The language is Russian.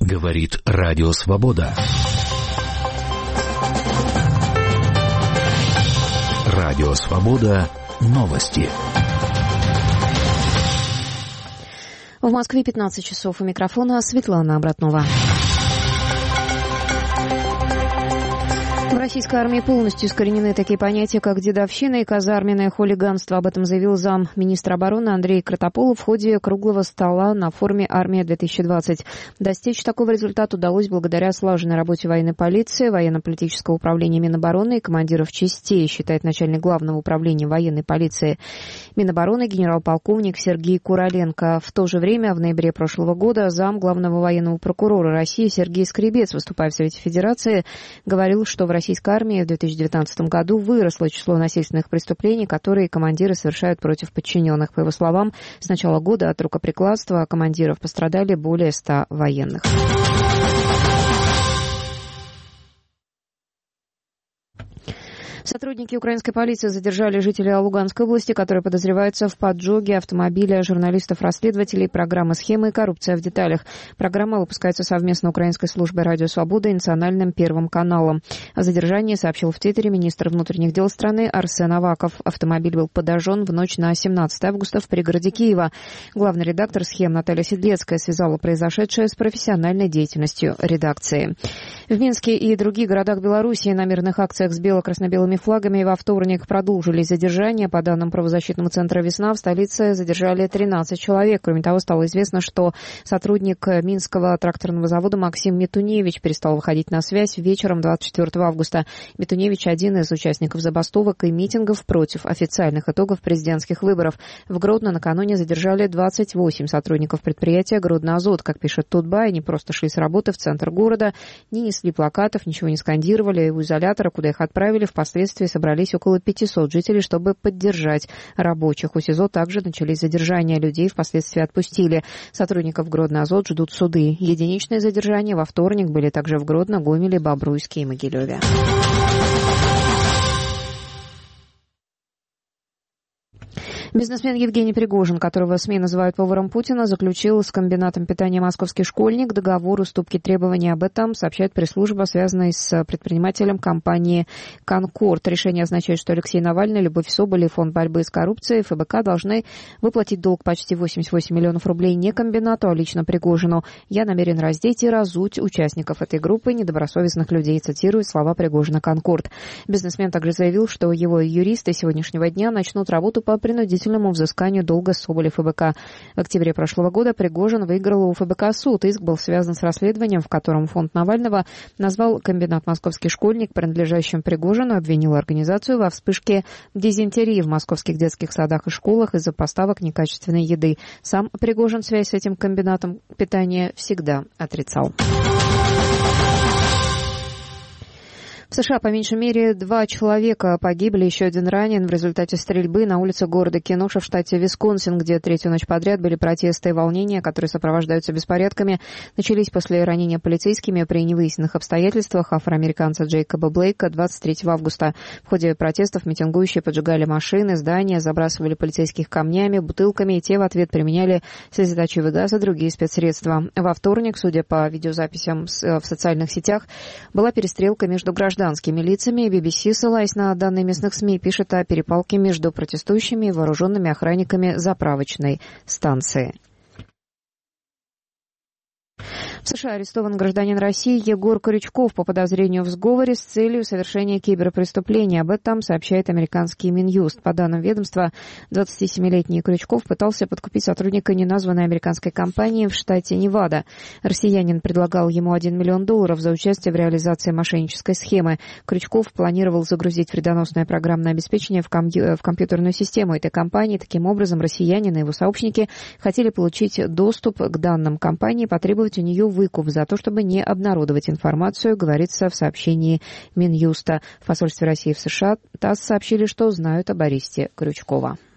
Говорит Радио Свобода. Радио Свобода. Новости. В Москве 15 часов. У микрофона Светлана Обратнова. В российской армии полностью искоренены такие понятия, как дедовщина и казарменное хулиганство. Об этом заявил замминистра обороны Андрей Кратополов в ходе круглого стола на форуме «Армия-2020». Достичь такого результата удалось благодаря слаженной работе военной полиции, военно-политического управления Минобороны и командиров частей, считает начальник главного управления военной полиции Минобороны генерал-полковник Сергей Куроленко. В то же время, в ноябре прошлого года, зам главного военного прокурора России Сергей Скребец, выступая в Совете Федерации, говорил, что в российской армии в 2019 году выросло число насильственных преступлений, которые командиры совершают против подчиненных. По его словам, с начала года от рукоприкладства командиров пострадали более 100 военных. Сотрудники украинской полиции задержали жителя Луганской области, которые подозреваются в поджоге автомобиля журналистов-расследователей программы «Схемы и коррупция в деталях». Программа выпускается совместно Украинской службой «Радио Свобода» и Национальным Первым каналом. О задержании сообщил в Твиттере министр внутренних дел страны Арсен Аваков. Автомобиль был подожжен в ночь на 17 августа в пригороде Киева. Главный редактор «Схем» Наталья Седлецкая связала произошедшее с профессиональной деятельностью редакции. В Минске и других городах Беларуси на мирных акциях с бело-красно-белыми флагами во вторник продолжились задержания. По данным правозащитного центра «Весна», в столице задержали 13 человек. Кроме того, стало известно, что сотрудник Минского тракторного завода Максим Метуневич перестал выходить на связь вечером 24 августа. Метуневич – один из участников забастовок и митингов против официальных итогов президентских выборов. В Гродно накануне задержали 28 сотрудников предприятия «Гродно-Азот». Как пишет Тутбай, они просто шли с работы в центр города, не несли плакатов, ничего не скандировали. У изолятора, куда их отправили, впоследствии собрались около 500 жителей, чтобы поддержать рабочих. У СИЗО также начались задержания. Людей впоследствии отпустили. Сотрудников Гродно-Азот ждут суды. Единичные задержания во вторник были также в Гродно, Гомеле, Бобруйске и Могилеве. Бизнесмен Евгений Пригожин, которого СМИ называют поваром Путина, заключил с комбинатом питания «Московский школьник» договор уступки требований. Об этом сообщает пресс-служба, связанная с предпринимателем компании «Конкорд». Решение означает, что Алексей Навальный, Любовь Соболь и Фонд борьбы с коррупцией ФБК должны выплатить долг почти 88 миллионов рублей не комбинату, а лично Пригожину. «Я намерен раздеть и разуть участников этой группы недобросовестных людей», цитирует слова Пригожина «Конкорд». Бизнесмен также заявил, что его юристы сегодняшнего дня начнут работу по принудительному взысканию долга Соболя ФБК. В октябре прошлого года Пригожин выиграл у ФБК суд. Иск был связан с расследованием, в котором фонд Навального назвал комбинат «Московский школьник» принадлежащим Пригожину, обвинил организацию во вспышке дизентерии в московских детских садах и школах из-за поставок некачественной еды. Сам Пригожин связь с этим комбинатом питания всегда отрицал. В США по меньшей мере 2 человека погибли, еще один ранен в результате стрельбы на улице города Кеноша в штате Висконсин, где третью ночь подряд были протесты и волнения, которые сопровождаются беспорядками. Начались после ранения полицейскими при невыясненных обстоятельствах афроамериканца Джейкоба Блейка 23 августа. В ходе протестов митингующие поджигали машины, здания, забрасывали полицейских камнями, бутылками, и те в ответ применяли слезоточивый газ и другие спецсредства. Во вторник, судя по видеозаписям в социальных сетях, была перестрелка между гражданскими лицами. BBC, ссылаясь на данные местных СМИ, пишет о перепалке между протестующими и вооруженными охранниками заправочной станции. В США арестован гражданин России Егор Крючков по подозрению в сговоре с целью совершения киберпреступления. Об этом сообщает американский Минюст. По данным ведомства, 27-летний Крючков пытался подкупить сотрудника неназванной американской компании в штате Невада. Россиянин предлагал ему $1 миллион за участие в реализации мошеннической схемы. Крючков планировал загрузить вредоносное программное обеспечение в компьютерную систему этой компании. Таким образом, россиянин и его сообщники хотели получить доступ к данным компании, потребовать у нее выкуп за то, чтобы не обнародовать информацию, говорится в сообщении Минюста. В посольстве России в США ТАСС сообщили, что знают об аресте Крючкова.